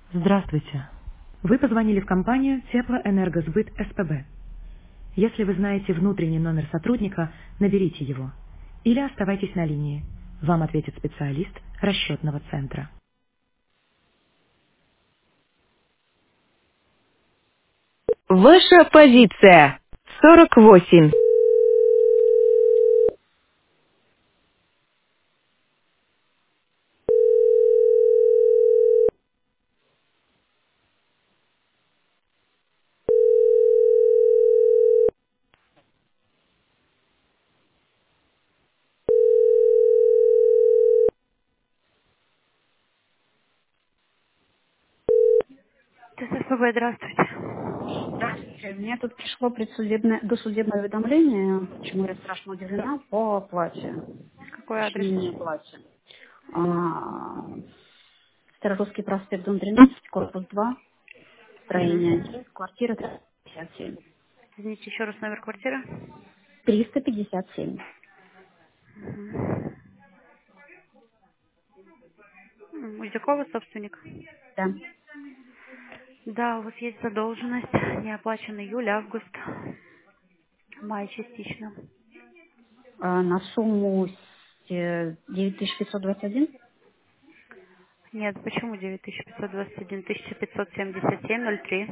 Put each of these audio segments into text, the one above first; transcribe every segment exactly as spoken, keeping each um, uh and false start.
Здравствуйте. Вы позвонили в компанию Теплоэнергосбыт СПБ. Если вы знаете внутренний номер сотрудника, наберите его. Или оставайтесь на линии. Вам ответит специалист расчетного центра. Ваша позиция. сорок восемь. ТССБ, здравствуйте. Здравствуйте. Мне тут пришло предсудебное, досудебное уведомление, чему я страшно удивлена, по оплате. Какой адрес? Точнее, не оплате. А, Старорусский проспект, дом тринадцать, корпус два, строение Угу. один, квартира триста пятьдесят семь. Извините, еще раз номер квартиры. триста пятьдесят семь. Угу. Узякова собственник? Да. Да, у вас есть задолженность, не оплачен июль, август, май частично. А, на сумму э, девять тысяч пятьсот двадцать один. Нет, почему девять тысяч пятьсот двадцать один, тысяча пятьсот семьдесят семь ноль три?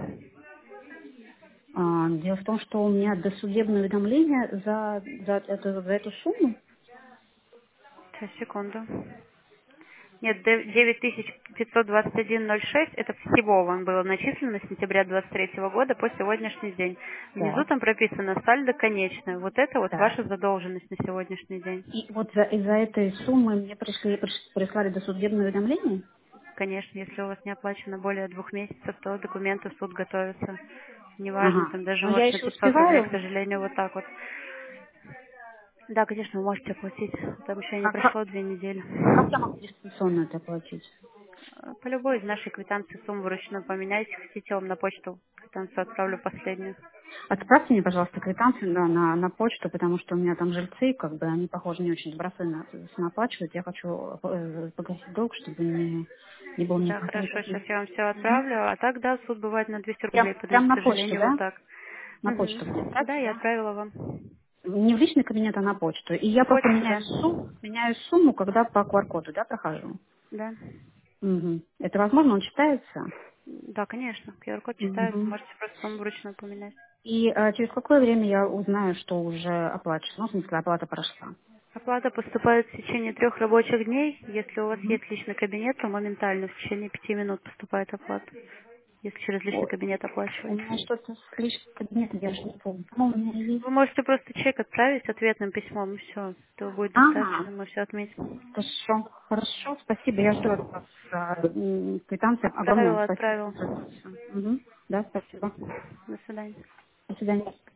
А, дело в том, что у меня досудебное уведомление за, за, эту, за эту сумму. Сейчас, секунду. Нет, девять тысяч пятьсот двадцать один ноль шесть, это всего вам было начислено с сентября двадцать третьего года по сегодняшний день. Внизу Так, там прописано сальдо конечное. Вот это вот так. ваша задолженность на сегодняшний день. И вот за- из-за этой суммы мне пришли, приш- прислали досудебное уведомление? Конечно, если у вас не оплачено более двух месяцев, то документы в суд готовятся. Неважно, Ага. там даже Но я может на еще пятьсот рублей, к успеваю. сожалению, вот так вот. Да, конечно, вы можете оплатить. Там еще не А как, прошло две недели. а как я могу дистанционно это оплатить? Э, По любой из нашей квитанции сумму вручную поменяйте. Хотите, я вам на почту квитанцию отправлю последнюю. Отправьте мне, пожалуйста, квитанцию да, на, на почту, потому что у меня там жильцы, как бы они, похоже, не очень добросовестно оплачивают. Я хочу э, погасить долг, чтобы не, не было Да, никаких хорошо, сейчас никаких. я вам все Мгм. отправлю. А так, да, суд бывает на двести Прям, рублей подают, прям к на почту, сожалению, вот да? так. На почту мне Мгм. Да, отправьте, я да? отправила вам. Не в личный кабинет, а на почту. И я просто Почту, меняю да. сумму, меняю сумму, когда по Q R-коду, да, прохожу. Да. Мгм. Это возможно, он читается? Да, конечно. ку ар-код читается, Мгм. можете просто сумму вручную поменять. И э, через какое время я узнаю, что уже оплачено? Ну, в смысле, оплата прошла. Оплата поступает в течение трех рабочих дней. Если у вас Мгм. есть личный кабинет, то моментально в течение пяти минут поступает оплата. Если через личный Ой, кабинет у меня оплачиваете. что-то с личным кабинетом, я же не помню. По-моему, у меня есть. Вы можете просто чек отправить ответным письмом, и все. Этого будет достаточно, Ага, мы все отметим. хорошо, хорошо, спасибо. Я жду от вас э, м, квитанции. Огромное Отправила, спасибо за отправила. информацию. Мгм. Да, спасибо. До свидания. До свидания.